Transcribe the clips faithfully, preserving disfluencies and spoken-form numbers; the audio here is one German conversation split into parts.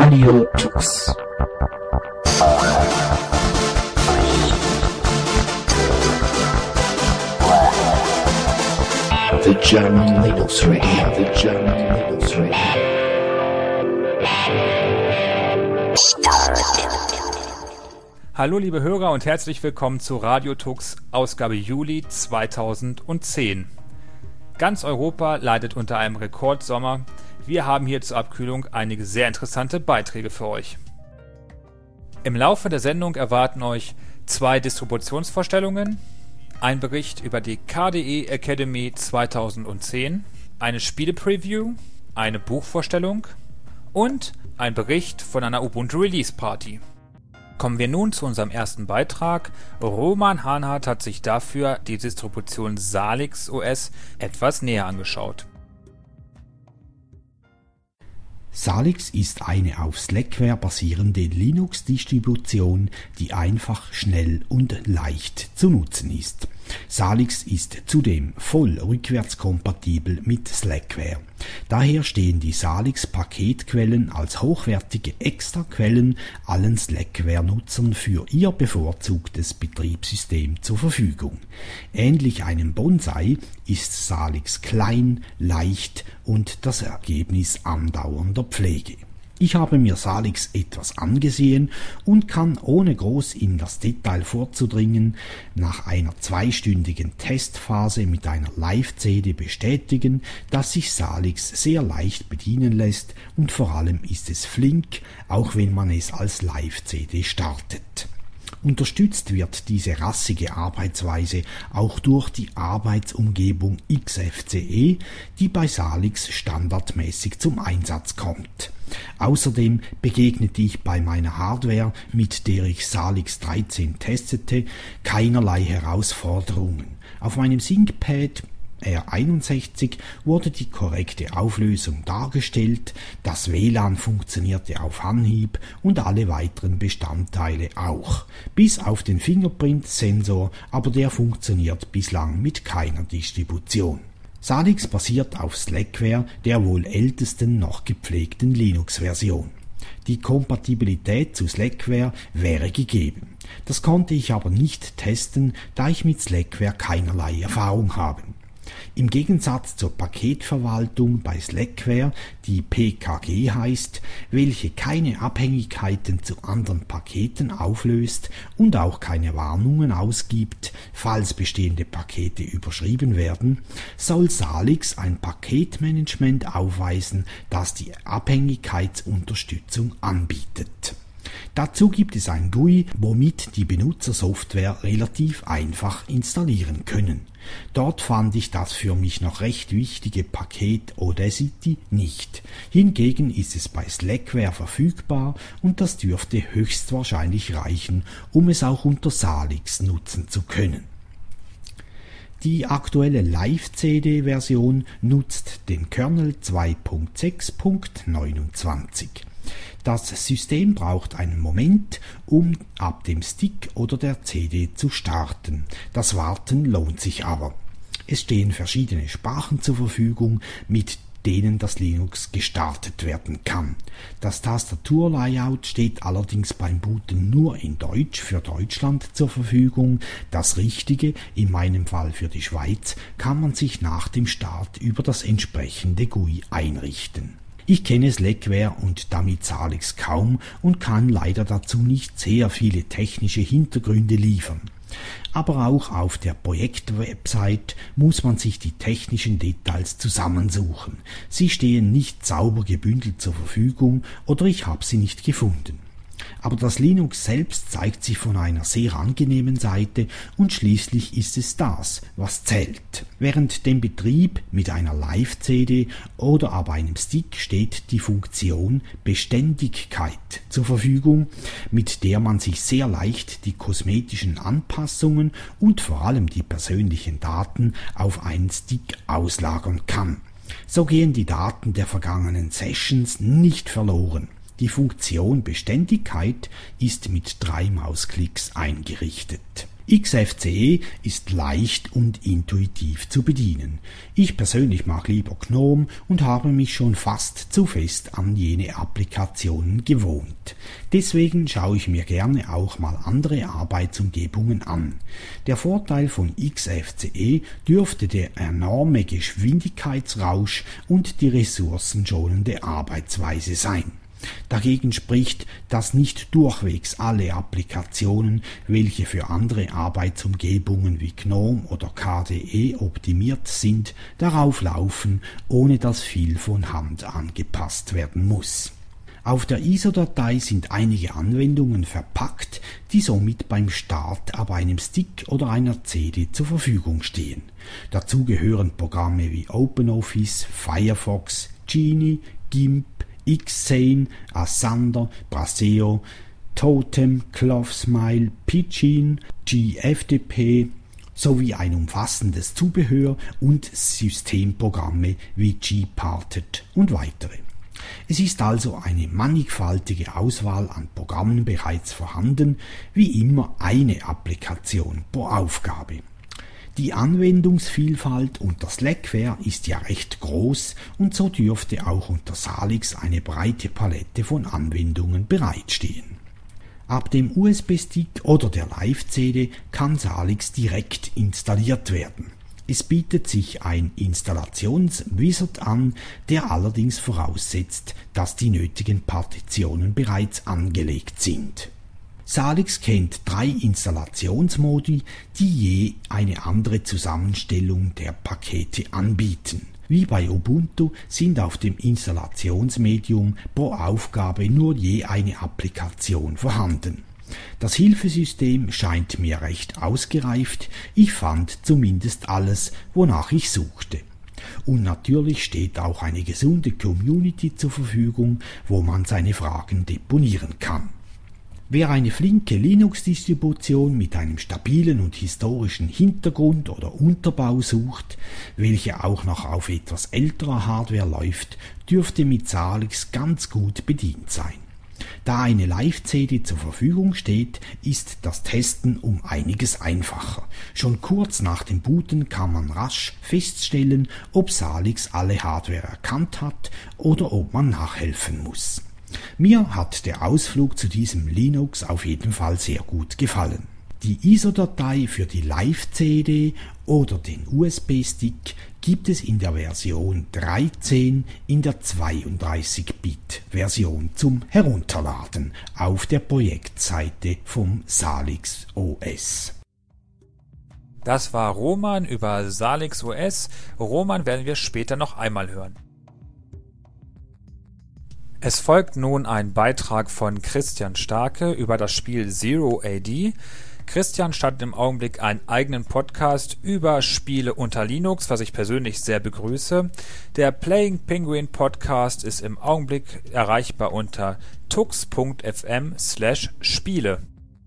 Radio Tux. The German Linux Radio, the German Linux Radio. Hallo liebe Hörer und herzlich willkommen zu Radio Tux, Ausgabe Juli zweitausendzehn. Ganz Europa leidet unter einem Rekordsommer. Wir haben hier zur Abkühlung einige sehr interessante Beiträge für euch. Im Laufe der Sendung erwarten euch zwei Distributionsvorstellungen, ein Bericht über die K D E Academy zweitausendzehn, eine Spiele-Preview, eine Buchvorstellung und ein Bericht von einer Ubuntu Release Party. Kommen wir nun zu unserem ersten Beitrag. Roman Hanhardt hat sich dafür die Distribution Salix O S etwas näher angeschaut. Salix ist eine auf Slackware basierende Linux-Distribution, die einfach, schnell und leicht zu nutzen ist. Salix ist zudem voll rückwärtskompatibel mit Slackware. Daher stehen die Salix-Paketquellen als hochwertige Extraquellen allen Slackware-Nutzern für ihr bevorzugtes Betriebssystem zur Verfügung. Ähnlich einem Bonsai ist Salix klein, leicht und das Ergebnis andauernder Pflege. Ich habe mir Salix etwas angesehen und kann, ohne groß in das Detail vorzudringen, nach einer zweistündigen Testphase mit einer Live-C D bestätigen, dass sich Salix sehr leicht bedienen lässt und vor allem ist es flink, auch wenn man es als Live-C D startet. Unterstützt wird diese rassige Arbeitsweise auch durch die Arbeitsumgebung X F C E, die bei Salix standardmäßig zum Einsatz kommt. Außerdem begegnete ich bei meiner Hardware, mit der ich Salix dreizehn testete, keinerlei Herausforderungen. Auf meinem ThinkPad R einundsechzig wurde die korrekte Auflösung dargestellt, das W L A N funktionierte auf Anhieb und alle weiteren Bestandteile auch, bis auf den Fingerprint-Sensor, aber der funktioniert bislang mit keiner Distribution. Salix basiert auf Slackware, der wohl ältesten noch gepflegten Linux-Version. Die Kompatibilität zu Slackware wäre gegeben. Das konnte ich aber nicht testen, da ich mit Slackware keinerlei Erfahrung habe. Im Gegensatz zur Paketverwaltung bei Slackware, die P K G heißt, welche keine Abhängigkeiten zu anderen Paketen auflöst und auch keine Warnungen ausgibt, falls bestehende Pakete überschrieben werden, soll Salix ein Paketmanagement aufweisen, das die Abhängigkeitsunterstützung anbietet. Dazu gibt es ein G U I, womit die Benutzer Software relativ einfach installieren können. Dort fand ich das für mich noch recht wichtige Paket Audacity nicht. Hingegen ist es bei Slackware verfügbar und das dürfte höchstwahrscheinlich reichen, um es auch unter Salix nutzen zu können. Die aktuelle Live-C D-Version nutzt den Kernel zwei Punkt sechs Punkt neunundzwanzig. Das System braucht einen Moment, um ab dem Stick oder der C D zu starten. Das Warten lohnt sich aber. Es stehen verschiedene Sprachen zur Verfügung, mit denen das Linux gestartet werden kann. Das Tastaturlayout steht allerdings beim Booten nur in Deutsch für Deutschland zur Verfügung. Das Richtige, in meinem Fall für die Schweiz, kann man sich nach dem Start über das entsprechende G U I einrichten. Ich kenne Slackware und damit Salix kaum und kann leider dazu nicht sehr viele technische Hintergründe liefern. Aber auch auf der Projektwebsite muss man sich die technischen Details zusammensuchen. Sie stehen nicht sauber gebündelt zur Verfügung oder ich habe sie nicht gefunden. Aber das Linux selbst zeigt sich von einer sehr angenehmen Seite und schließlich ist es das, was zählt. Während dem Betrieb mit einer Live-C D oder aber einem Stick steht die Funktion Beständigkeit zur Verfügung, mit der man sich sehr leicht die kosmetischen Anpassungen und vor allem die persönlichen Daten auf einen Stick auslagern kann. So gehen die Daten der vergangenen Sessions nicht verloren. Die Funktion Beständigkeit ist mit drei Mausklicks eingerichtet. X F C E ist leicht und intuitiv zu bedienen. Ich persönlich mag lieber GNOME und habe mich schon fast zu fest an jene Applikationen gewohnt. Deswegen schaue ich mir gerne auch mal andere Arbeitsumgebungen an. Der Vorteil von X F C E dürfte der enorme Geschwindigkeitsrausch und die ressourcenschonende Arbeitsweise sein. Dagegen spricht, dass nicht durchwegs alle Applikationen, welche für andere Arbeitsumgebungen wie GNOME oder K D E optimiert sind, darauf laufen, ohne dass viel von Hand angepasst werden muss. Auf der I S O-Datei sind einige Anwendungen verpackt, die somit beim Start ab einem Stick oder einer C D zur Verfügung stehen. Dazu gehören Programme wie OpenOffice, Firefox, Genie, GIMP, Xane, Assander, Braseo, Totem, Clothsmile, Pidgin, G F D P sowie ein umfassendes Zubehör und Systemprogramme wie Gparted und weitere. Es ist also eine mannigfaltige Auswahl an Programmen bereits vorhanden, wie immer eine Applikation pro Aufgabe. Die Anwendungsvielfalt unter Slackware ist ja recht groß und so dürfte auch unter Salix eine breite Palette von Anwendungen bereitstehen. Ab dem U S B-Stick oder der Live-C D kann Salix direkt installiert werden. Es bietet sich ein Installationswizard an, der allerdings voraussetzt, dass die nötigen Partitionen bereits angelegt sind. Salix kennt drei Installationsmodi, die je eine andere Zusammenstellung der Pakete anbieten. Wie bei Ubuntu sind auf dem Installationsmedium pro Aufgabe nur je eine Applikation vorhanden. Das Hilfesystem scheint mir recht ausgereift, ich fand zumindest alles, wonach ich suchte. Und natürlich steht auch eine gesunde Community zur Verfügung, wo man seine Fragen deponieren kann. Wer eine flinke Linux-Distribution mit einem stabilen und historischen Hintergrund oder Unterbau sucht, welche auch noch auf etwas älterer Hardware läuft, dürfte mit Salix ganz gut bedient sein. Da eine Live-C D zur Verfügung steht, ist das Testen um einiges einfacher. Schon kurz nach dem Booten kann man rasch feststellen, ob Salix alle Hardware erkannt hat oder ob man nachhelfen muss. Mir hat der Ausflug zu diesem Linux auf jeden Fall sehr gut gefallen. Die I S O-Datei für die Live-C D oder den U S B-Stick gibt es in der Version dreizehn in der zweiunddreißig Bit Version zum Herunterladen auf der Projektseite vom Salix O S. Das war Roman über Salix O S. Roman werden wir später noch einmal hören. Es folgt nun ein Beitrag von Christian Starke über das Spiel Zero A D. Christian startet im Augenblick einen eigenen Podcast über Spiele unter Linux, was ich persönlich sehr begrüße. Der Playing Penguin Podcast ist im Augenblick erreichbar unter tux punkt f m slash Spiele.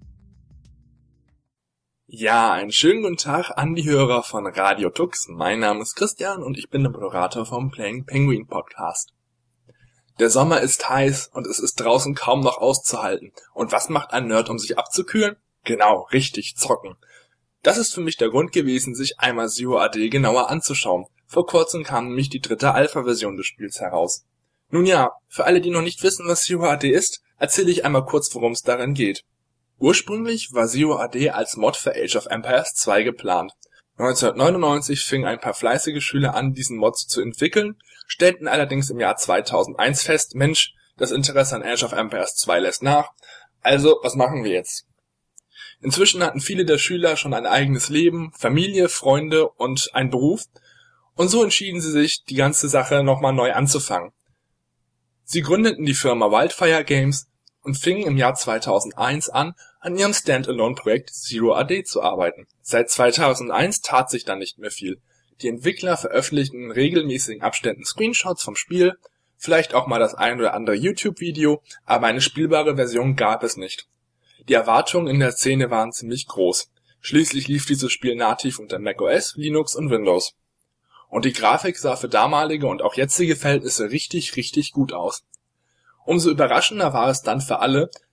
Ja, einen schönen guten Tag an die Hörer von Radio Tux. Mein Name ist Christian und ich bin der Moderator vom Playing Penguin Podcast. Der Sommer ist heiß und es ist draußen kaum noch auszuhalten. Und was macht ein Nerd, um sich abzukühlen? Genau, richtig, zocken. Das ist für mich der Grund gewesen, sich einmal Zero A D genauer anzuschauen. Vor kurzem kam nämlich die dritte Alpha-Version des Spiels heraus. Nun ja, für alle, die noch nicht wissen, was Zero A D ist, erzähle ich einmal kurz, worum es darin geht. Ursprünglich war Zero A D als Mod für Age of Empires zwei geplant. neunzehnhundertneunundneunzig fingen ein paar fleißige Schüler an, diesen Mod zu entwickeln, stellten allerdings im Jahr zweitausendeins fest, Mensch, das Interesse an Age of Empires zwei lässt nach, also was machen wir jetzt? Inzwischen hatten viele der Schüler schon ein eigenes Leben, Familie, Freunde und einen Beruf, und so entschieden sie sich, die ganze Sache nochmal neu anzufangen. Sie gründeten die Firma Wildfire Games und fingen im Jahr zweitausendeins an, an ihrem Standalone-Projekt Zero A D zu arbeiten. Seit zweitausendeins tat sich dann nicht mehr viel. Die Entwickler veröffentlichten in regelmäßigen Abständen Screenshots vom Spiel, vielleicht auch mal das ein oder andere YouTube-Video, aber eine spielbare Version gab es nicht. Die Erwartungen in der Szene waren ziemlich groß. Schließlich lief dieses Spiel nativ unter macOS, Linux und Windows. Und die Grafik sah für damalige und auch jetzige Verhältnisse richtig, richtig gut aus. Umso überraschender war es dann für alle,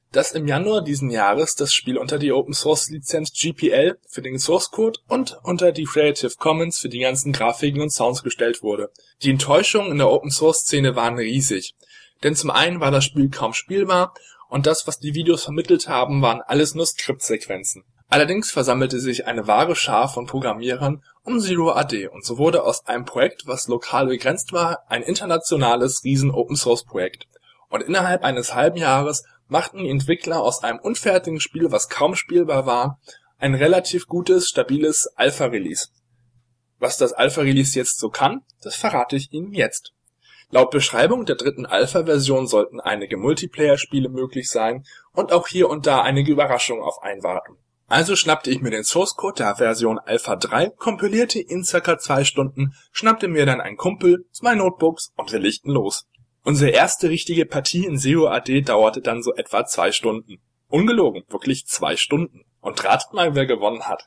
dass im Januar diesen Jahres das Spiel unter die Open-Source-Lizenz G P L für den Source-Code und unter die Creative Commons für die ganzen Grafiken und Sounds gestellt wurde. Die Enttäuschungen in der Open-Source-Szene waren riesig, denn zum einen war das Spiel kaum spielbar und das, was die Videos vermittelt haben, waren alles nur Skriptsequenzen. Allerdings versammelte sich eine wahre Schar von Programmierern um Zero A D und so wurde aus einem Projekt, was lokal begrenzt war, ein internationales Riesen-Open-Source-Projekt. Und innerhalb eines halben Jahres machten die Entwickler aus einem unfertigen Spiel, was kaum spielbar war, ein relativ gutes, stabiles Alpha-Release. Was das Alpha-Release jetzt so kann, das verrate ich Ihnen jetzt. Laut Beschreibung der dritten Alpha-Version sollten einige Multiplayer-Spiele möglich sein und auch hier und da einige Überraschungen auf einen warten. Also schnappte ich mir den Source-Code der Version Alpha drei, kompilierte ihn circa zwei Stunden, schnappte mir dann einen Kumpel, zwei Notebooks und wir legten los. Unsere erste richtige Partie in Zero A D dauerte dann so etwa zwei Stunden. Ungelogen, wirklich zwei Stunden. Und ratet mal, wer gewonnen hat.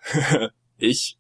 Ich.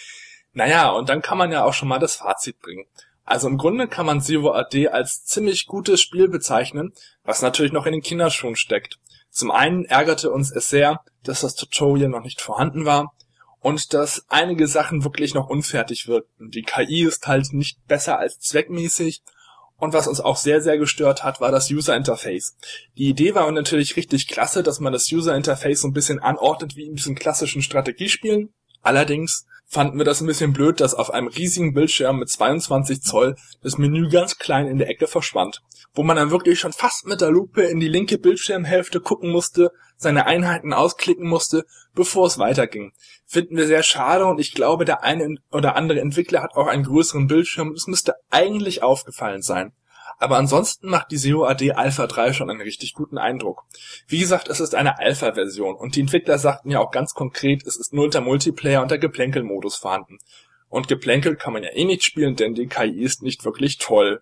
Naja, und dann kann man ja auch schon mal das Fazit bringen. Also im Grunde kann man Zero A D als ziemlich gutes Spiel bezeichnen, was natürlich noch in den Kinderschuhen steckt. Zum einen ärgerte uns es sehr, dass das Tutorial noch nicht vorhanden war und dass einige Sachen wirklich noch unfertig wirkten. Die K I ist halt nicht besser als zweckmäßig. Und was uns auch sehr, sehr gestört hat, war das User-Interface. Die Idee war natürlich richtig klasse, dass man das User-Interface so ein bisschen anordnet wie in diesen klassischen Strategiespielen. Allerdings fanden wir das ein bisschen blöd, dass auf einem riesigen Bildschirm mit zweiundzwanzig Zoll das Menü ganz klein in der Ecke verschwand, wo man dann wirklich schon fast mit der Lupe in die linke Bildschirmhälfte gucken musste, seine Einheiten ausklicken musste, bevor es weiterging. Finden wir sehr schade und ich glaube, der eine oder andere Entwickler hat auch einen größeren Bildschirm. Es müsste eigentlich aufgefallen sein. Aber ansonsten macht die Zero A D Alpha drei schon einen richtig guten Eindruck. Wie gesagt, es ist eine Alpha-Version und die Entwickler sagten ja auch ganz konkret, es ist nur der Multiplayer und der Geplänkel-Modus vorhanden. Und Geplänkel kann man ja eh nicht spielen, denn die K I ist nicht wirklich toll.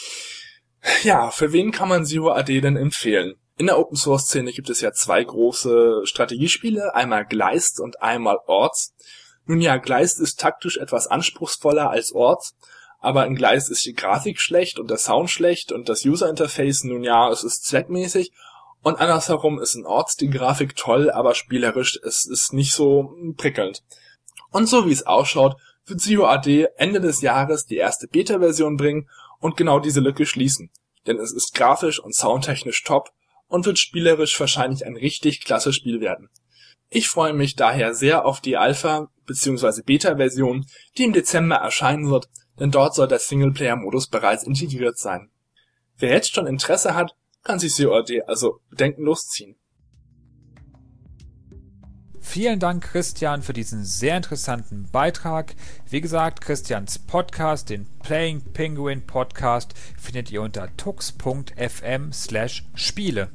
Ja, für wen kann man Zero A D denn empfehlen? In der Open-Source-Szene gibt es ja zwei große Strategiespiele, einmal Gleist und einmal Ords. Nun ja, Gleist ist taktisch etwas anspruchsvoller als Ords, aber in Gleist ist die Grafik schlecht und der Sound schlecht und das User-Interface, nun ja, es ist zweckmäßig. Und andersherum ist in Ords die Grafik toll, aber spielerisch es ist nicht so prickelnd. Und so wie es ausschaut, wird Zero A D Ende des Jahres die erste Beta-Version bringen und genau diese Lücke schließen. Denn es ist grafisch und soundtechnisch top und wird spielerisch wahrscheinlich ein richtig klasse Spiel werden. Ich freue mich daher sehr auf die Alpha- bzw. Beta-Version, die im Dezember erscheinen wird, denn dort soll der Singleplayer-Modus bereits integriert sein. Wer jetzt schon Interesse hat, kann sich Zero A D also bedenkenlos ziehen. Vielen Dank, Christian, für diesen sehr interessanten Beitrag. Wie gesagt, Christians Podcast, den Playing Penguin Podcast, findet ihr unter tux.fm slash Spiele.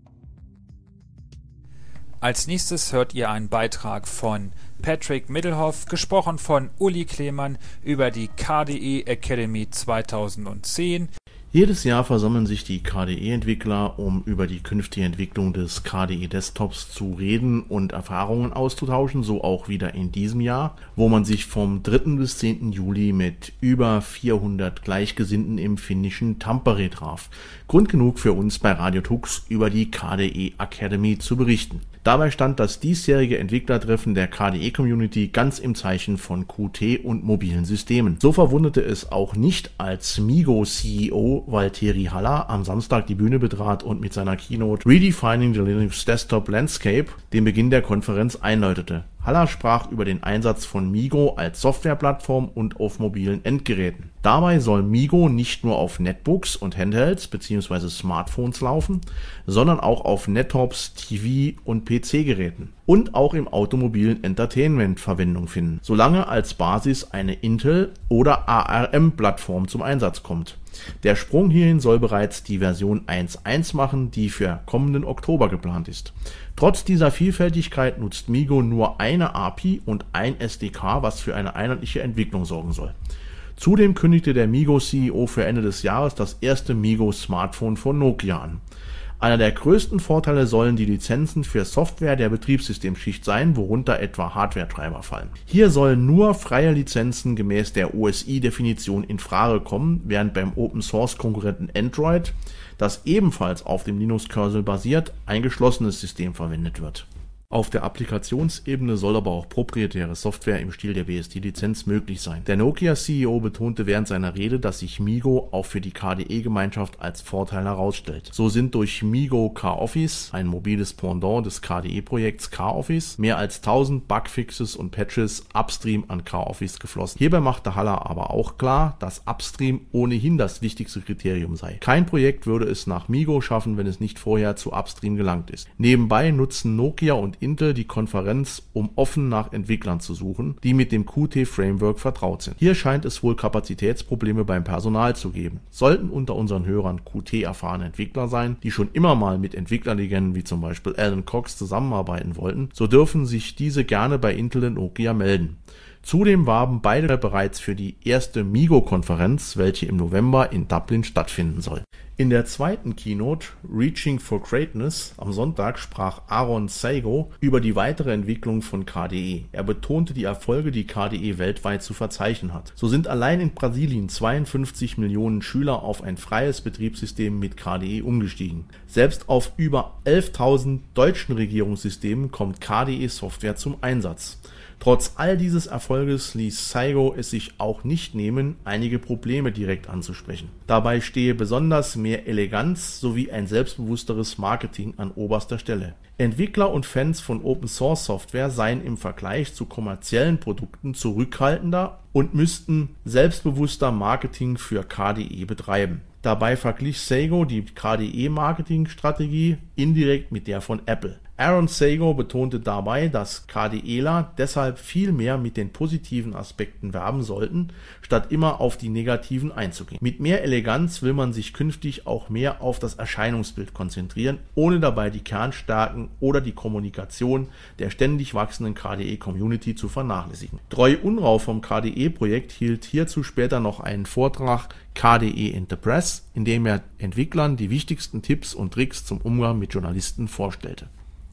Als nächstes hört ihr einen Beitrag von Patrick Middelhoff, gesprochen von Uli Klemann über die K D E Academy zweitausendzehn. Jedes Jahr versammeln sich die K D E-Entwickler, um über die künftige Entwicklung des K D E-Desktops zu reden und Erfahrungen auszutauschen, so auch wieder in diesem Jahr, wo man sich vom dritten bis zehnten Juli mit über vierhundert Gleichgesinnten im finnischen Tampere traf. Grund genug für uns bei Radio Tux über die K D E Academy zu berichten. Dabei stand das diesjährige Entwicklertreffen der K D E-Community ganz im Zeichen von Qt und mobilen Systemen. So verwunderte es auch nicht, als Migo-C E O Valtteri Haller am Samstag die Bühne betrat und mit seiner Keynote Redefining the Linux Desktop Landscape den Beginn der Konferenz einläutete. Haller sprach über den Einsatz von Migo als Softwareplattform und auf mobilen Endgeräten. Dabei soll Migo nicht nur auf Netbooks und Handhelds bzw. Smartphones laufen, sondern auch auf Nettops, T V und P C-Geräten und auch im automobilen Entertainment Verwendung finden, solange als Basis eine Intel- oder A R M-Plattform zum Einsatz kommt. Der Sprung hierhin soll bereits die Version eins Punkt eins machen, die für kommenden Oktober geplant ist. Trotz dieser Vielfältigkeit nutzt Migo nur eine A P I und ein S D K, was für eine einheitliche Entwicklung sorgen soll. Zudem kündigte der Migo-C E O für Ende des Jahres das erste Migo-Smartphone von Nokia an. Einer der größten Vorteile sollen die Lizenzen für Software der Betriebssystemschicht sein, worunter etwa Hardware-Treiber fallen. Hier sollen nur freie Lizenzen gemäß der O S I-Definition in Frage kommen, während beim Open-Source-Konkurrenten Android das ebenfalls auf dem Linux-Kernel basiert, ein geschlossenes System verwendet wird. Auf der Applikationsebene soll aber auch proprietäre Software im Stil der B S D-Lizenz möglich sein. Der Nokia-C E O betonte während seiner Rede, dass sich MeeGo auch für die K D E-Gemeinschaft als Vorteil herausstellt. So sind durch MeeGo K-Office, ein mobiles Pendant des K D E-Projekts K-Office, mehr als tausend Bugfixes und Patches upstream an K-Office geflossen. Hierbei machte Haller aber auch klar, dass upstream ohnehin das wichtigste Kriterium sei. Kein Projekt würde es nach MeeGo schaffen, wenn es nicht vorher zu upstream gelangt ist. Nebenbei nutzen Nokia und Intel die Konferenz, um offen nach Entwicklern zu suchen, die mit dem Qt Framework vertraut sind. Hier scheint es wohl Kapazitätsprobleme beim Personal zu geben. Sollten unter unseren Hörern Qt erfahrene Entwickler sein, die schon immer mal mit Entwicklerlegenden wie zum Beispiel Alan Cox zusammenarbeiten wollten, so dürfen sich diese gerne bei Intel und Nokia melden. Zudem warben beide bereits für die erste MeeGo-Konferenz, welche im November in Dublin stattfinden soll. In der zweiten Keynote, Reaching for Greatness, am Sonntag sprach Aaron Seigo über die weitere Entwicklung von K D E. Er betonte die Erfolge, die K D E weltweit zu verzeichnen hat. So sind allein in Brasilien zweiundfünfzig Millionen Schüler auf ein freies Betriebssystem mit K D E umgestiegen. Selbst auf über elftausend deutschen Regierungssystemen kommt K D E-Software zum Einsatz. Trotz all dieses Erfolges ließ Seigo es sich auch nicht nehmen, einige Probleme direkt anzusprechen. Dabei stehe besonders mehr Eleganz sowie ein selbstbewussteres Marketing an oberster Stelle. Entwickler und Fans von Open-Source-Software seien im Vergleich zu kommerziellen Produkten zurückhaltender und müssten selbstbewusster Marketing für K D E betreiben. Dabei verglich Seigo die K D E-Marketing-Strategie indirekt mit der von Apple. Aaron Seigo betonte dabei, dass KDEler deshalb viel mehr mit den positiven Aspekten werben sollten, statt immer auf die negativen einzugehen. Mit mehr Eleganz will man sich künftig auch mehr auf das Erscheinungsbild konzentrieren, ohne dabei die Kernstärken oder die Kommunikation der ständig wachsenden K D E-Community zu vernachlässigen. Troy Unrau vom K D E-Projekt hielt hierzu später noch einen Vortrag K D E in the Press, in dem er Entwicklern die wichtigsten Tipps und Tricks zum Umgang mit Journalisten vorstellte.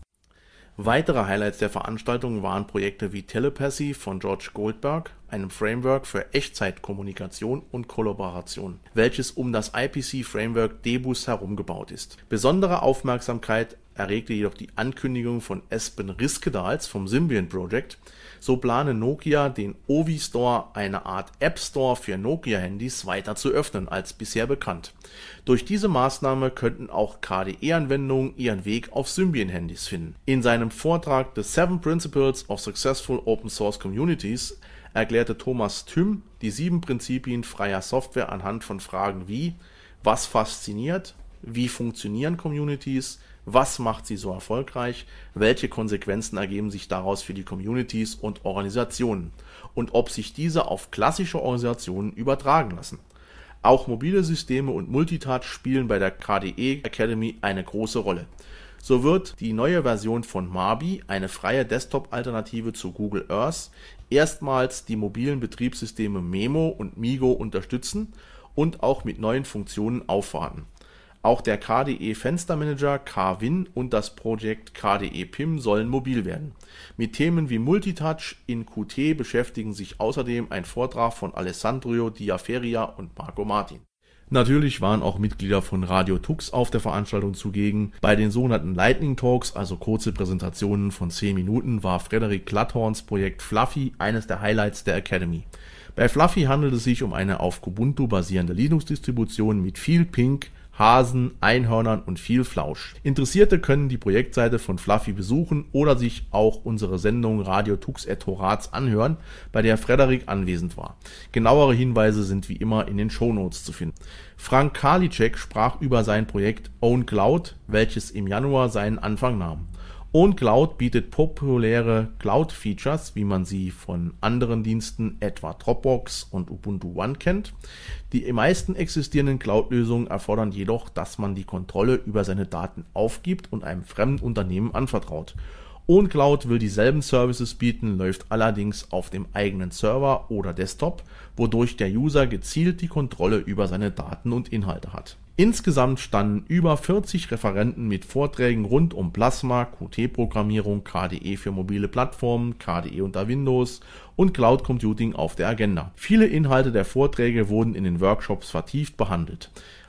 Weitere Highlights der Veranstaltung waren Projekte wie Telepathy von George Goldberg, einem Framework für Echtzeitkommunikation und Kollaboration, welches um das I P C-Framework Debus herum gebaut ist. Besondere Aufmerksamkeit erregte jedoch die Ankündigung von Espen Riskedals vom Symbian Project. So plane Nokia, den Ovi Store, eine Art App Store für Nokia-Handys, weiter zu öffnen als bisher bekannt. Durch diese Maßnahme könnten auch K D E-Anwendungen ihren Weg auf Symbian-Handys finden. In seinem Vortrag The Seven Principles of Successful Open Source Communities erklärte Thomas Thym die sieben Prinzipien freier Software anhand von Fragen wie: Was fasziniert? Wie funktionieren Communities? Was macht sie so erfolgreich? Welche Konsequenzen ergeben sich daraus für die Communities und Organisationen? Und ob sich diese auf klassische Organisationen übertragen lassen? Auch mobile Systeme und Multitouch spielen bei der K D E Academy eine große Rolle. So wird die neue Version von Marby, eine freie Desktop-Alternative zu Google Earth, erstmals die mobilen Betriebssysteme Memo und MeeGo unterstützen und auch mit neuen Funktionen aufwarten. Auch der K D E-Fenstermanager K-Win und das Projekt K D E-P I M sollen mobil werden. Mit Themen wie Multitouch in Qt beschäftigen sich außerdem ein Vortrag von Alessandro Diaferia und Marco Martin. Natürlich waren auch Mitglieder von Radio Tux auf der Veranstaltung zugegen. Bei den sogenannten Lightning Talks, also kurze Präsentationen von zehn Minuten, war Frederik Glatthorns Projekt Fluffy eines der Highlights der Academy. Bei Fluffy handelt es sich um eine auf Kubuntu basierende Linux-Distribution mit viel Pink, Hasen, Einhörnern und viel Flausch. Interessierte können die Projektseite von Fluffy besuchen oder sich auch unsere Sendung Radio Tux et Horaz anhören, bei der Frederik anwesend war. Genauere Hinweise sind wie immer in den Shownotes zu finden. Frank Karliczek sprach über sein Projekt OwnCloud, welches im Januar seinen Anfang nahm. OwnCloud bietet populäre Cloud-Features, wie man sie von anderen Diensten, etwa Dropbox und Ubuntu One kennt. Die meisten existierenden Cloud-Lösungen erfordern jedoch, dass man die Kontrolle über seine Daten aufgibt und einem fremden Unternehmen anvertraut. OwnCloud will dieselben Services bieten, läuft allerdings auf dem eigenen Server oder Desktop, wodurch der User gezielt die Kontrolle über seine Daten und Inhalte hat. Insgesamt standen über vierzig Referenten mit Vorträgen rund um Plasma, Qt-Programmierung, K D E für mobile Plattformen, K D E unter Windows und Cloud Computing auf der Agenda. Viele Inhalte der Vorträge wurden in den Workshops vertieft behandelt.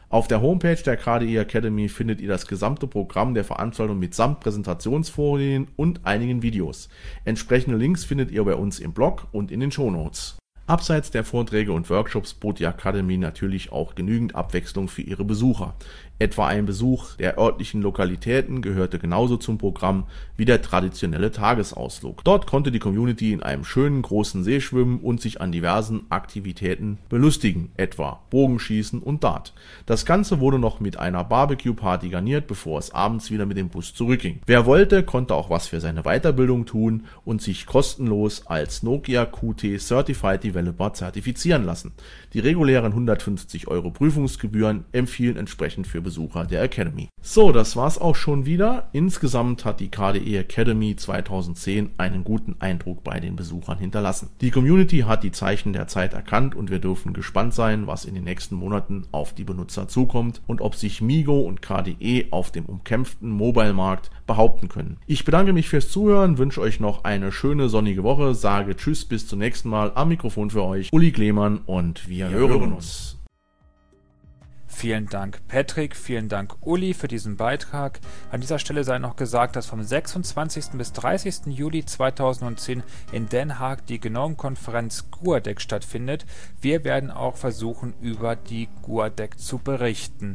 Auf der Homepage der K D E Academy findet ihr das gesamte Programm der Veranstaltung mitsamt Präsentationsfolien und einigen Videos. Entsprechende Links findet ihr bei uns im Blog und in den Shownotes. Abseits der Vorträge und Workshops bot die Academy natürlich auch genügend Abwechslung für ihre Besucher. Etwa ein Besuch der örtlichen Lokalitäten gehörte genauso zum Programm wie der traditionelle Tagesausflug. Dort konnte die Community in einem schönen großen See schwimmen und sich an diversen Aktivitäten belustigen, etwa Bogenschießen und Dart. Das Ganze wurde noch mit einer Barbecue-Party garniert, bevor es abends wieder mit dem Bus zurückging. Wer wollte, konnte auch was für seine Weiterbildung tun und sich kostenlos als Nokia Q T Certified Developer zertifizieren lassen. Die regulären hundertfünfzig Euro Prüfungsgebühren empfiehlen entsprechend für Besucher der Academy. So, das war's auch schon wieder. Insgesamt hat die K D E Academy zweitausendzehn einen guten Eindruck bei den Besuchern hinterlassen. Die Community hat die Zeichen der Zeit erkannt und wir dürfen gespannt sein, was in den nächsten Monaten auf die Benutzer zukommt und ob sich Migo und K D E auf dem umkämpften Mobile-Markt behaupten können. Ich bedanke mich fürs Zuhören, wünsche euch noch eine schöne sonnige Woche, sage Tschüss, bis zum nächsten Mal. Am Mikrofon für euch Uli Klemann und wir, wir hören uns. uns. Vielen Dank, Patrick. Vielen Dank, Uli, für diesen Beitrag. An dieser Stelle sei noch gesagt, dass vom sechsundzwanzigsten bis dreißigsten Juli zweitausendzehn in Den Haag die GNOME-Konferenz GUADEC stattfindet. Wir werden auch versuchen, über die GUADEC zu berichten.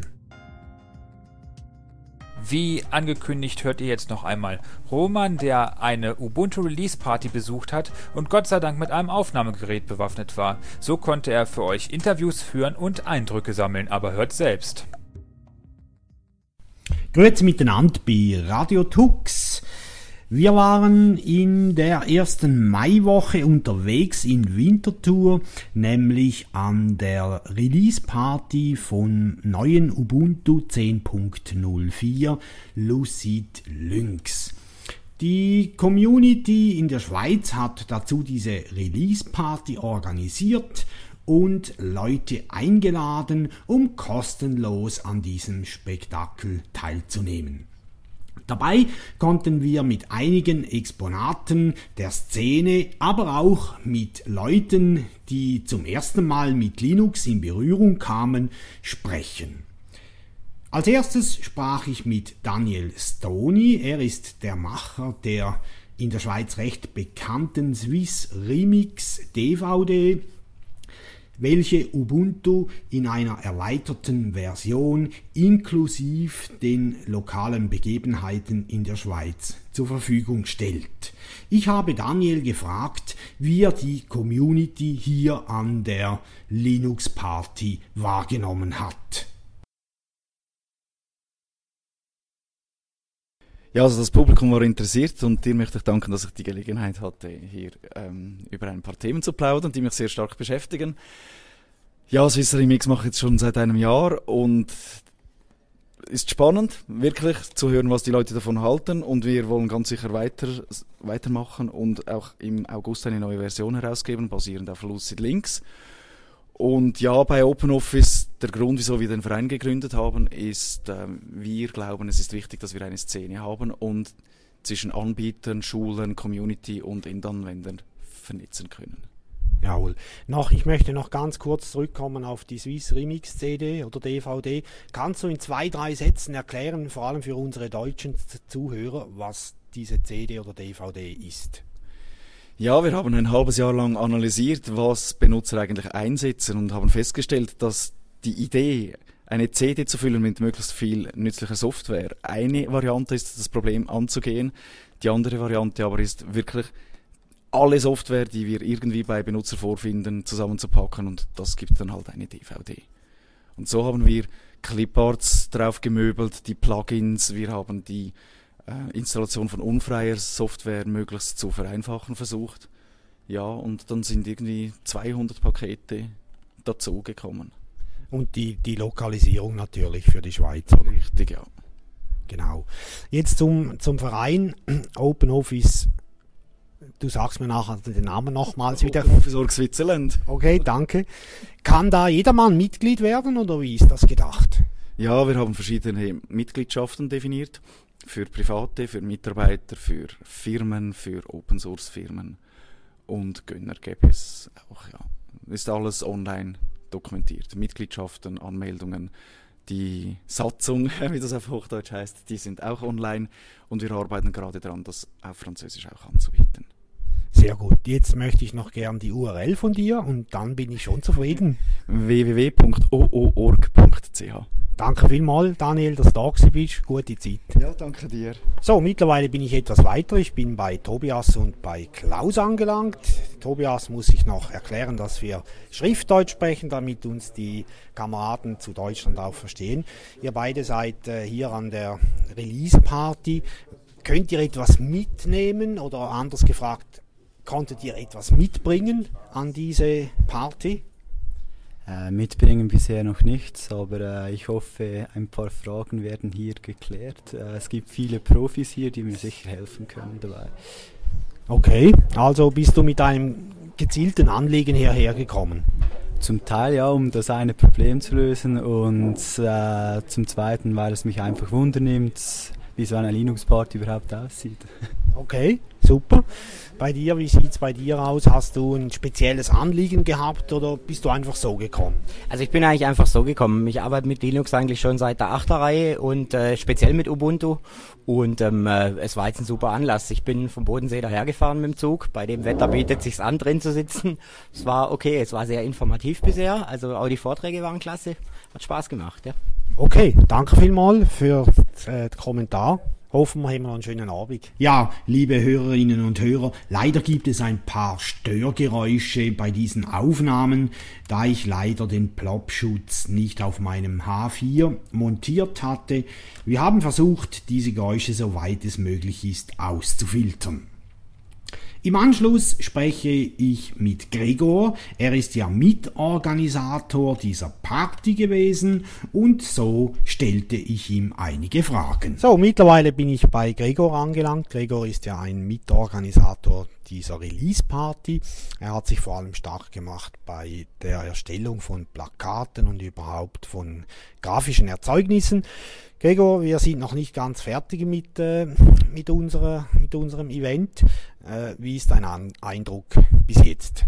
Wie angekündigt hört ihr jetzt noch einmal Roman, der eine Ubuntu-Release-Party besucht hat und Gott sei Dank mit einem Aufnahmegerät bewaffnet war. So konnte er für euch Interviews führen und Eindrücke sammeln, aber hört selbst. Grüezi miteinander bei Radio Tux. Wir waren in der ersten Maiwoche unterwegs in Winterthur, nämlich an der Release-Party von neuen Ubuntu zehn Punkt null vier Lucid Lynx. Die Community in der Schweiz hat dazu diese Release-Party organisiert und Leute eingeladen, um kostenlos an diesem Spektakel teilzunehmen. Dabei konnten wir mit einigen Exponaten der Szene, aber auch mit Leuten, die zum ersten Mal mit Linux in Berührung kamen, sprechen. Als erstes sprach ich mit Daniel Stoni. Er ist der Macher der in der Schweiz recht bekannten Swiss Remix D V D, welche Ubuntu in einer erweiterten Version inklusive den lokalen Begebenheiten in der Schweiz zur Verfügung stellt. Ich habe Daniel gefragt, wie er die Community hier an der Linux Party wahrgenommen hat. Ja, also das Publikum war interessiert und dir möchte ich danken, dass ich die Gelegenheit hatte, hier ähm, über ein paar Themen zu plaudern, die mich sehr stark beschäftigen. Ja, Swiss Remix mache ich jetzt schon seit einem Jahr und ist spannend, wirklich zu hören, was die Leute davon halten, und wir wollen ganz sicher weiter, weitermachen und auch im August eine neue Version herausgeben, basierend auf Lucid Lynx. Und ja, bei OpenOffice, der Grund, wieso wir den Verein gegründet haben, ist, äh, wir glauben, es ist wichtig, dass wir eine Szene haben und zwischen Anbietern, Schulen, Community und Endanwendern vernetzen können. Jawohl. Noch, ich möchte noch ganz kurz zurückkommen auf die Swiss Remix C D oder D V D. Kannst du in zwei, drei Sätzen erklären, vor allem für unsere deutschen Zuhörer, was diese C D oder D V D ist? Ja, wir haben ein halbes Jahr lang analysiert, was Benutzer eigentlich einsetzen, und haben festgestellt, dass die Idee, eine C D zu füllen mit möglichst viel nützlicher Software, eine Variante ist, das Problem anzugehen. Die andere Variante aber ist wirklich alle Software, die wir irgendwie bei Benutzer vorfinden, zusammenzupacken, und das gibt dann halt eine D V D. Und so haben wir Cliparts drauf gemöbelt, die Plugins, wir haben die äh, Installation von unfreier Software möglichst zu vereinfachen versucht. Ja, und dann sind irgendwie zweihundert Pakete dazugekommen. Und die, die Lokalisierung natürlich für die Schweiz. Oder? Richtig, ja. Genau. Jetzt zum, zum Verein OpenOffice. Du sagst mir nachher den Namen nochmals wieder. OpenOffice Org Switzerland. Okay, danke. Kann da jedermann Mitglied werden oder wie ist das gedacht? Ja, wir haben verschiedene Mitgliedschaften definiert. Für Private, für Mitarbeiter, für Firmen, für Open-Source-Firmen und Gönner gäbe es auch, ja. Ist alles online dokumentiert. Mitgliedschaften, Anmeldungen, die Satzung, wie das auf Hochdeutsch heißt, die sind auch online und wir arbeiten gerade daran, das auf Französisch auch anzubieten. Sehr gut. Jetzt möchte ich noch gern die U R L von dir und dann bin ich schon zufrieden. w w w punkt o o punkt org punkt c h. Danke vielmals, Daniel, dass du da gewesen bist. Gute Zeit. Ja, danke dir. So, mittlerweile bin ich etwas weiter. Ich bin bei Tobias und bei Klaus angelangt. Tobias muss ich noch erklären, dass wir Schriftdeutsch sprechen, damit uns die Kameraden zu Deutschland auch verstehen. Ihr beide seid äh, hier an der Release-Party. Könnt ihr etwas mitnehmen oder anders gefragt, konntet ihr etwas mitbringen an diese Party? Äh, mitbringen bisher noch nichts, aber äh, ich hoffe, ein paar Fragen werden hier geklärt. Äh, es gibt viele Profis hier, die mir sicher helfen können dabei. Okay, also bist du mit einem gezielten Anliegen hierher gekommen? Zum Teil ja, um das eine Problem zu lösen und äh, zum Zweiten, weil es mich einfach wundernimmt, wie so eine Linux-Party überhaupt aussieht. Okay, super. Bei dir, wie sieht es bei dir aus? Hast du ein spezielles Anliegen gehabt oder bist du einfach so gekommen? Also ich bin eigentlich einfach so gekommen. Ich arbeite mit Linux eigentlich schon seit der achter Reihe und äh, speziell mit Ubuntu. Und ähm, äh, es war jetzt ein super Anlass. Ich bin vom Bodensee dahergefahren mit dem Zug. Bei dem Wetter bietet es sich an, drin zu sitzen. Es war okay, es war sehr informativ bisher. Also auch die Vorträge waren klasse. Hat Spaß gemacht, ja. Okay, danke vielmals für äh, den Kommentar. Hoffen wir, haben wir einen schönen Abend. Ja, liebe Hörerinnen und Hörer, leider gibt es ein paar Störgeräusche bei diesen Aufnahmen, da ich leider den Plopschutz nicht auf meinem H vier montiert hatte. Wir haben versucht, diese Geräusche so weit es möglich ist auszufiltern. Im Anschluss spreche ich mit Gregor, er ist ja Mitorganisator dieser Party gewesen und so stellte ich ihm einige Fragen. So, mittlerweile bin ich bei Gregor angelangt. Gregor ist ja ein Mitorganisator dieser Release-Party. Er hat sich vor allem stark gemacht bei der Erstellung von Plakaten und überhaupt von grafischen Erzeugnissen. Gregor, wir sind noch nicht ganz fertig mit, äh, mit, unserer, mit unserem Event. Äh, wie ist dein An- Eindruck bis jetzt?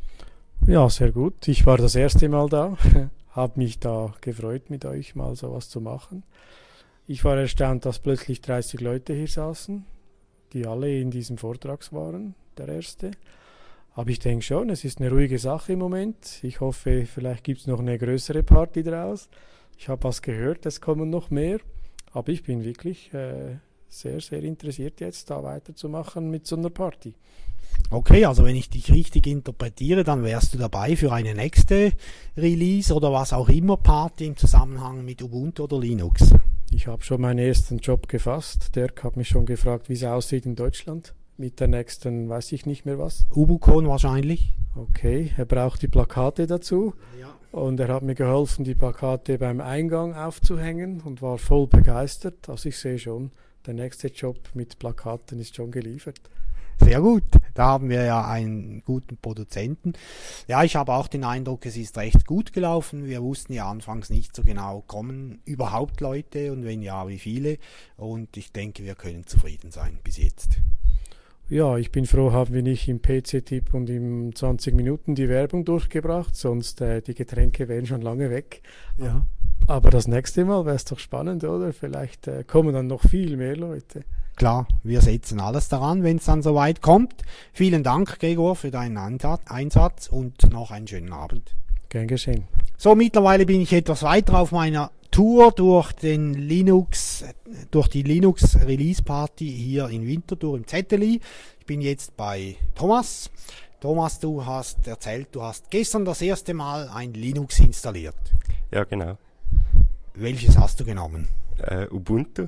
Ja, sehr gut. Ich war das erste Mal da, habe mich da gefreut, mit euch mal sowas zu machen. Ich war erstaunt, dass plötzlich dreißig Leute hier saßen, die alle in diesem Vortrag waren, der erste. Aber ich denke schon, es ist eine ruhige Sache im Moment. Ich hoffe, vielleicht gibt es noch eine größere Party draus. Ich habe was gehört, es kommen noch mehr, aber ich bin wirklich äh, sehr, sehr interessiert jetzt, da weiterzumachen mit so einer Party. Okay, also wenn ich dich richtig interpretiere, dann wärst du dabei für eine nächste Release oder was auch immer Party im Zusammenhang mit Ubuntu oder Linux. Ich habe schon meinen ersten Job gefasst. Dirk hat mich schon gefragt, wie es aussieht in Deutschland. Mit der nächsten weiß ich nicht mehr was. Ubucon wahrscheinlich. Okay, er braucht die Plakate dazu. Ja. Und er hat mir geholfen, die Plakate beim Eingang aufzuhängen und war voll begeistert. Also ich sehe schon, der nächste Job mit Plakaten ist schon geliefert. Sehr gut, da haben wir ja einen guten Produzenten. Ja, ich habe auch den Eindruck, es ist recht gut gelaufen. Wir wussten ja anfangs nicht so genau, kommen überhaupt Leute und wenn ja, wie viele. Und ich denke, wir können zufrieden sein bis jetzt. Ja, ich bin froh, haben wir nicht im P C-Tipp und in zwanzig Minuten die Werbung durchgebracht, sonst äh, die Getränke wären schon lange weg. Ja. Aber das nächste Mal wäre es doch spannend, oder? Vielleicht äh, kommen dann noch viel mehr Leute. Klar, wir setzen alles daran, wenn es dann soweit kommt. Vielen Dank, Gregor, für deinen Einsatz und noch einen schönen Abend. Gern geschehen. So, mittlerweile bin ich etwas weiter auf meiner Tour durch den Linux, durch die Linux Release Party hier in Winterthur im Zetteli. Ich bin jetzt bei Thomas. Thomas, du hast erzählt, du hast gestern das erste Mal ein Linux installiert. Ja, genau. Welches hast du genommen? Äh, Ubuntu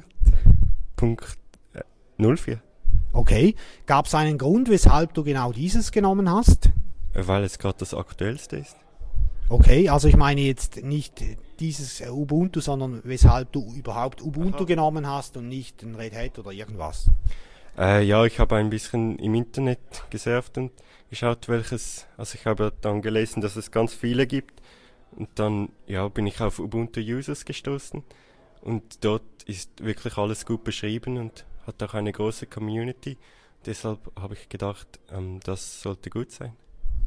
Punkt null vier. Okay. Gab es einen Grund, weshalb du genau dieses genommen hast? Weil es gerade das aktuellste ist. Okay, also ich meine jetzt nicht dieses Ubuntu, sondern weshalb du überhaupt Ubuntu Aha. genommen hast und nicht ein Red Hat oder irgendwas. Äh, ja, ich habe ein bisschen im Internet gesurft und geschaut, welches, also ich habe dann gelesen, dass es ganz viele gibt und dann ja, bin ich auf Ubuntu Users gestoßen und dort ist wirklich alles gut beschrieben und hat auch eine große Community. Deshalb habe ich gedacht, ähm, das sollte gut sein.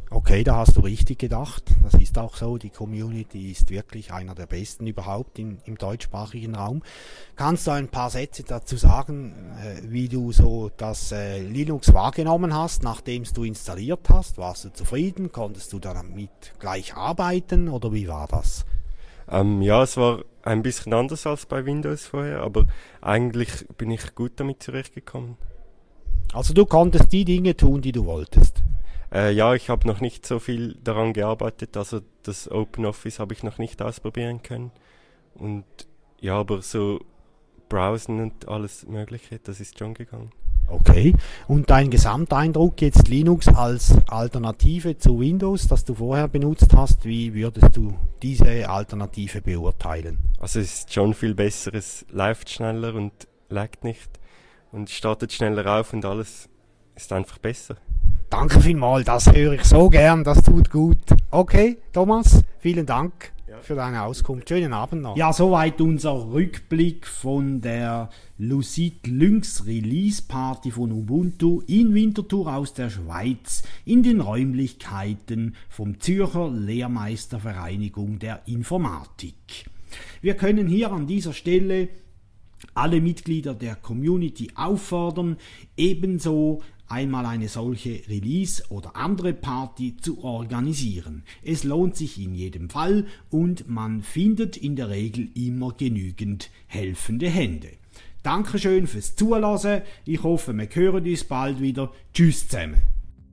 Okay, da hast du richtig gedacht. Das ist auch so. Die Community ist wirklich einer der besten überhaupt in, im deutschsprachigen Raum. Kannst du ein paar Sätze dazu sagen, äh, wie du so das äh, Linux wahrgenommen hast, nachdem du installiert hast? Warst du zufrieden? Konntest du damit gleich arbeiten oder wie war das? Ähm, ja, es war ein bisschen anders als bei Windows vorher, aber eigentlich bin ich gut damit zurechtgekommen. Also du konntest die Dinge tun, die du wolltest? Äh, ja, ich habe noch nicht so viel daran gearbeitet, also das OpenOffice habe ich noch nicht ausprobieren können. Und ja, aber so browsen und alles Mögliche, das ist schon gegangen. Okay, und dein Gesamteindruck jetzt Linux als Alternative zu Windows, das du vorher benutzt hast, wie würdest du diese Alternative beurteilen? Also es ist schon viel besser, es läuft schneller und laggt nicht und startet schneller auf und alles ist einfach besser. Danke vielmals, das höre ich so gern, das tut gut. Okay, Thomas, vielen Dank ja. für deine Auskunft. Schönen Abend noch. Ja, soweit unser Rückblick von der Lucid Lynx Release Party von Ubuntu in Winterthur aus der Schweiz in den Räumlichkeiten vom Zürcher Lehrmeistervereinigung der Informatik. Wir können hier an dieser Stelle alle Mitglieder der Community auffordern, ebenso einmal eine solche Release oder andere Party zu organisieren. Es lohnt sich in jedem Fall und man findet in der Regel immer genügend helfende Hände. Dankeschön fürs Zuhören. Ich hoffe, wir hören uns bald wieder. Tschüss zusammen.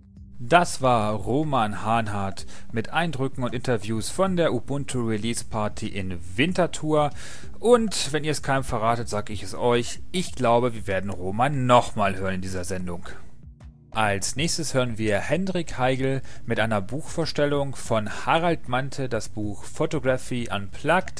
Das war Roman Hahnhardt mit Eindrücken und Interviews von der Ubuntu Release Party in Winterthur. Und wenn ihr es keinem verratet, sage ich es euch. Ich glaube, wir werden Roman nochmal hören in dieser Sendung. Als nächstes hören wir Hendrik Heigl mit einer Buchvorstellung von Harald Mante, das Buch Photography Unplugged.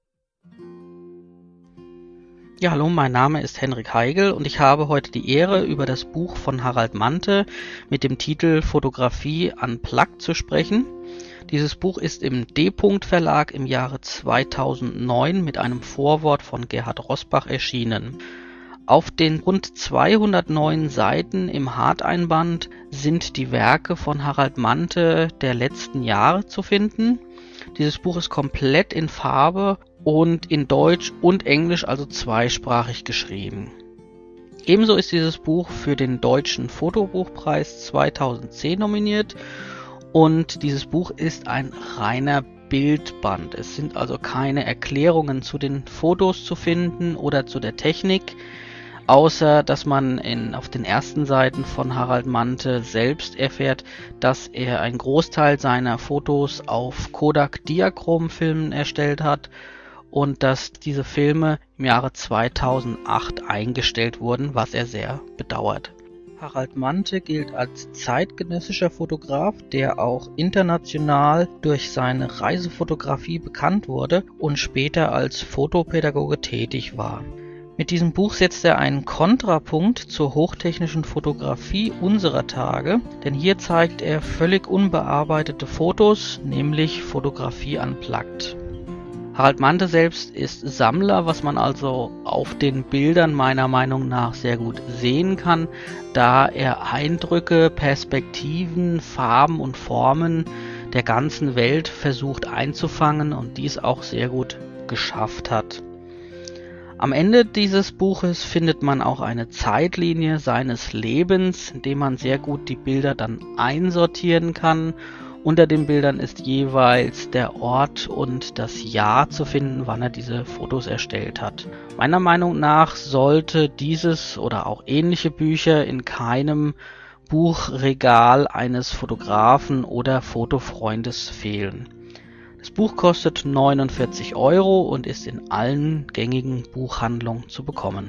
Ja, hallo, mein Name ist Hendrik Heigl und ich habe heute die Ehre, über das Buch von Harald Mante mit dem Titel Fotografie Unplugged zu sprechen. Dieses Buch ist im D-Punkt Verlag im Jahre zweitausendneun mit einem Vorwort von Gerhard Rosbach erschienen. Auf den rund zweihundertneun Seiten im Harteinband sind die Werke von Harald Mante der letzten Jahre zu finden. Dieses Buch ist komplett in Farbe und in Deutsch und Englisch, also zweisprachig geschrieben. Ebenso ist dieses Buch für den Deutschen Fotobuchpreis zweitausendzehn nominiert und dieses Buch ist ein reiner Bildband. Es sind also keine Erklärungen zu den Fotos zu finden oder zu der Technik, außer dass man in, auf den ersten Seiten von Harald Mante selbst erfährt, dass er einen Großteil seiner Fotos auf Kodak Diachrom-Filmen erstellt hat und dass diese Filme im Jahre zweitausendacht eingestellt wurden, was er sehr bedauert. Harald Mante gilt als zeitgenössischer Fotograf, der auch international durch seine Reisefotografie bekannt wurde und später als Fotopädagoge tätig war. Mit diesem Buch setzt er einen Kontrapunkt zur hochtechnischen Fotografie unserer Tage, denn hier zeigt er völlig unbearbeitete Fotos, nämlich Fotografie unplugged. Harald Mante selbst ist Sammler, was man also auf den Bildern meiner Meinung nach sehr gut sehen kann, da er Eindrücke, Perspektiven, Farben und Formen der ganzen Welt versucht einzufangen und dies auch sehr gut geschafft hat. Am Ende dieses Buches findet man auch eine Zeitlinie seines Lebens, in dem man sehr gut die Bilder dann einsortieren kann. Unter den Bildern ist jeweils der Ort und das Jahr zu finden, wann er diese Fotos erstellt hat. Meiner Meinung nach sollte dieses oder auch ähnliche Bücher in keinem Buchregal eines Fotografen oder Fotofreundes fehlen. Das Buch kostet neunundvierzig Euro und ist in allen gängigen Buchhandlungen zu bekommen.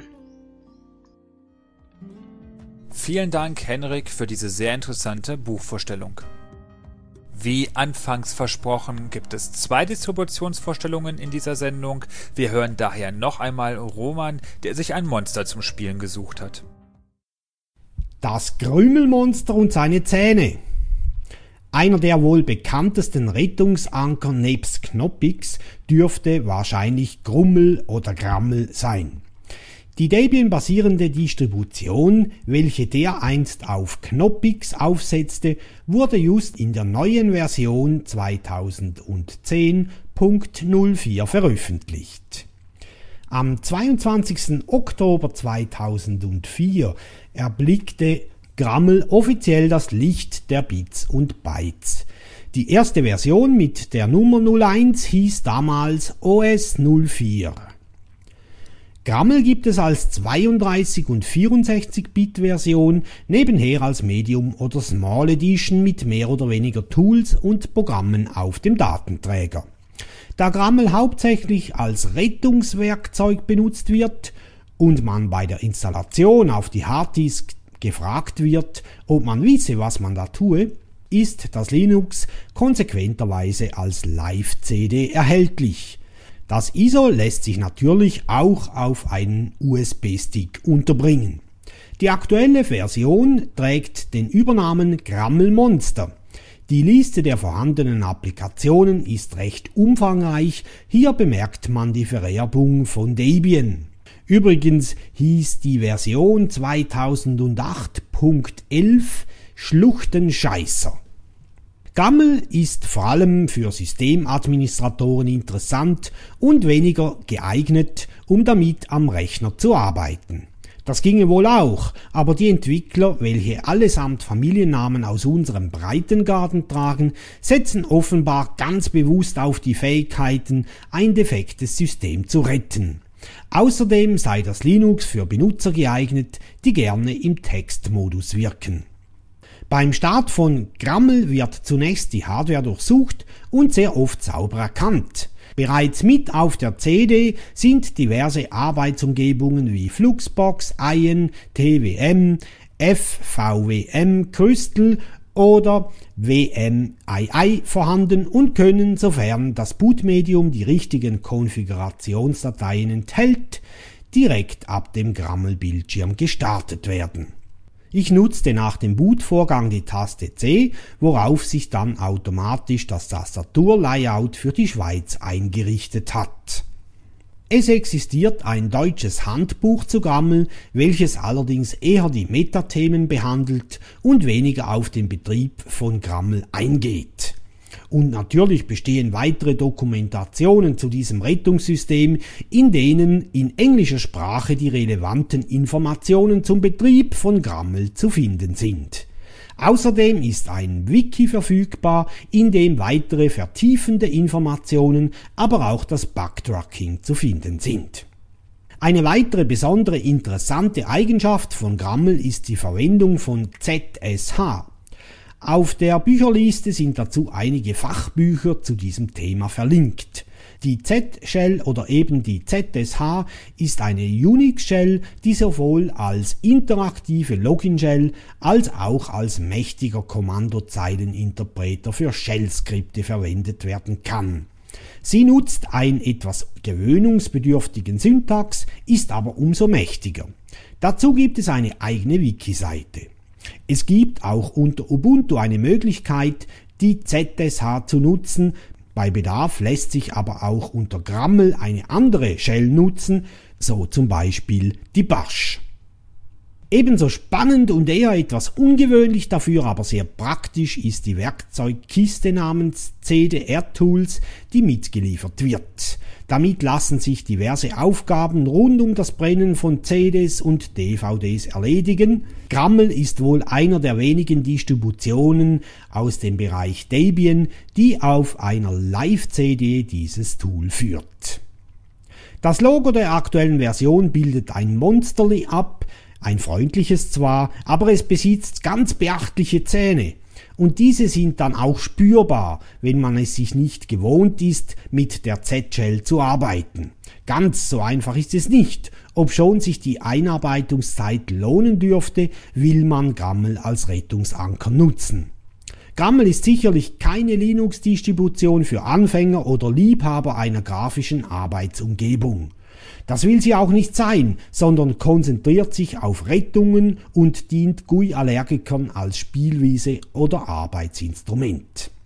Vielen Dank, Henrik, für diese sehr interessante Buchvorstellung. Wie anfangs versprochen, gibt es zwei Distributionsvorstellungen in dieser Sendung. Wir hören daher noch einmal Roman, der sich ein Monster zum Spielen gesucht hat. Das Krümelmonster und seine Zähne. Einer der wohl bekanntesten Rettungsanker nebst Knoppix dürfte wahrscheinlich Grummel oder Grammel sein. Die Debian-basierende Distribution, welche dereinst auf Knoppix aufsetzte, wurde just in der neuen Version zweitausendzehn Punkt null vier veröffentlicht. Am zweiundzwanzigsten Oktober zweitausendvier erblickte Grammel offiziell das Licht der Bits und Bytes. Die erste Version mit der Nummer null eins hieß damals O S null vier. Grammel gibt es als zweiunddreißig- und vierundsechzig Bit Version, nebenher als Medium oder Small Edition mit mehr oder weniger Tools und Programmen auf dem Datenträger. Da Grammel hauptsächlich als Rettungswerkzeug benutzt wird und man bei der Installation auf die Harddisk gefragt wird, ob man wisse, was man da tue, ist das Linux konsequenterweise als Live-C D erhältlich. Das I S O lässt sich natürlich auch auf einen U S B-Stick unterbringen. Die aktuelle Version trägt den Übernamen Grammel Monster. Die Liste der vorhandenen Applikationen ist recht umfangreich, hier bemerkt man die Vererbung von Debian. Übrigens hieß die Version zweitausendacht Punkt elf Schluchtenscheißer. Grammel ist vor allem für Systemadministratoren interessant und weniger geeignet, um damit am Rechner zu arbeiten. Das ginge wohl auch, aber die Entwickler, welche allesamt Familiennamen aus unserem Breitengraden tragen, setzen offenbar ganz bewusst auf die Fähigkeiten, ein defektes System zu retten. Außerdem sei das Linux für Benutzer geeignet, die gerne im Textmodus wirken. Beim Start von Grammel wird zunächst die Hardware durchsucht und sehr oft sauber erkannt. Bereits mit auf der C D sind diverse Arbeitsumgebungen wie Fluxbox, Ian, T W M, F V W M, Crystal oder W M I I vorhanden und können, sofern das Bootmedium die richtigen Konfigurationsdateien enthält, direkt ab dem Grammel-Bildschirm gestartet werden. Ich nutzte nach dem Bootvorgang die Taste C, worauf sich dann automatisch das Tastaturlayout für die Schweiz eingerichtet hat. Es existiert ein deutsches Handbuch zu Grammel, welches allerdings eher die Metathemen behandelt und weniger auf den Betrieb von Grammel eingeht. Und natürlich bestehen weitere Dokumentationen zu diesem Rettungssystem, in denen in englischer Sprache die relevanten Informationen zum Betrieb von Grammel zu finden sind. Außerdem ist ein Wiki verfügbar, in dem weitere vertiefende Informationen, aber auch das Backtracking zu finden sind. Eine weitere besondere interessante Eigenschaft von Grammel ist die Verwendung von Z S H. Auf der Bücherliste sind dazu einige Fachbücher zu diesem Thema verlinkt. Die Z-Shell oder eben die Z S H ist eine Unix-Shell, die sowohl als interaktive Login-Shell als auch als mächtiger Kommandozeileninterpreter für Shell-Skripte verwendet werden kann. Sie nutzt einen etwas gewöhnungsbedürftigen Syntax, ist aber umso mächtiger. Dazu gibt es eine eigene Wiki-Seite. Es gibt auch unter Ubuntu eine Möglichkeit, die Z S H zu nutzen. Bei Bedarf lässt sich aber auch unter Grammel eine andere Shell nutzen, so zum Beispiel die Bash. Ebenso spannend und eher etwas ungewöhnlich, dafür aber sehr praktisch ist die Werkzeugkiste namens C D R Tools, die mitgeliefert wird. Damit lassen sich diverse Aufgaben rund um das Brennen von C Ds und D V Ds erledigen. Grammel ist wohl einer der wenigen Distributionen aus dem Bereich Debian, die auf einer Live-C D dieses Tool führt. Das Logo der aktuellen Version bildet ein Monsterli ab, ein freundliches zwar, aber es besitzt ganz beachtliche Zähne. Und diese sind dann auch spürbar, wenn man es sich nicht gewohnt ist, mit der Z-Shell zu arbeiten. Ganz so einfach ist es nicht. Obschon sich die Einarbeitungszeit lohnen dürfte, will man Grammel als Rettungsanker nutzen. Grammel ist sicherlich keine Linux-Distribution für Anfänger oder Liebhaber einer grafischen Arbeitsumgebung. Das will sie auch nicht sein, sondern konzentriert sich auf Rettungen und dient G U I-Allergikern als Spielwiese oder Arbeitsinstrument.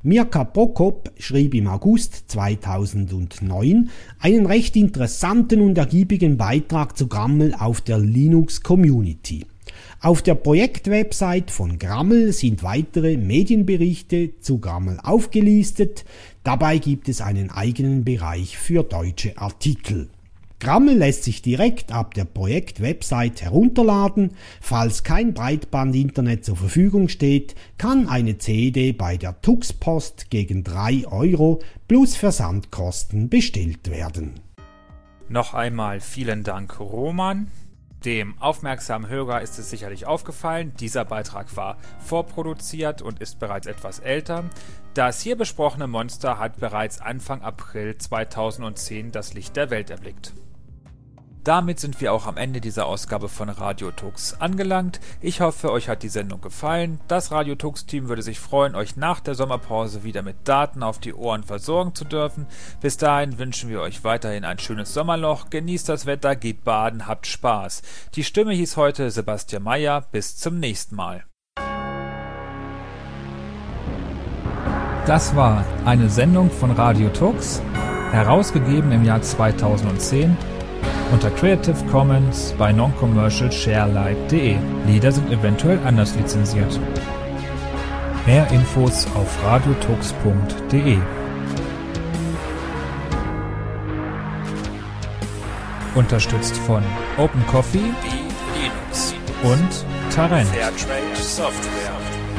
Mirka Prokop schrieb im August zweitausendneun einen recht interessanten und ergiebigen Beitrag zu Grammel auf der Linux-Community. Auf der Projektwebsite von Grammel sind weitere Medienberichte zu Grammel aufgelistet. Dabei gibt es einen eigenen Bereich für deutsche Artikel. Grammel lässt sich direkt ab der Projektwebsite herunterladen. Falls kein Breitbandinternet zur Verfügung steht, kann eine C D bei der Tuxpost gegen drei Euro plus Versandkosten bestellt werden. Noch einmal vielen Dank, Roman. Dem aufmerksamen Hörer ist es sicherlich aufgefallen, dieser Beitrag war vorproduziert und ist bereits etwas älter. Das hier besprochene Monster hat bereits Anfang April zweitausendzehn das Licht der Welt erblickt. Damit sind wir auch am Ende dieser Ausgabe von Radio Tux angelangt. Ich hoffe, euch hat die Sendung gefallen. Das Radio Tux-Team würde sich freuen, euch nach der Sommerpause wieder mit Daten auf die Ohren versorgen zu dürfen. Bis dahin wünschen wir euch weiterhin ein schönes Sommerloch. Genießt das Wetter, geht baden, habt Spaß. Die Stimme hieß heute Sebastian Mayer. Bis zum nächsten Mal. Das war eine Sendung von Radio Tux, herausgegeben im Jahr zweitausendzehn. Unter Creative Commons bei Non-Commercial Share-alike punkt de. Lieder sind eventuell anders lizenziert. Mehr Infos auf radiotux punkt de. Unterstützt von Open Coffee, Linux und Tarent. Fairtrade Software.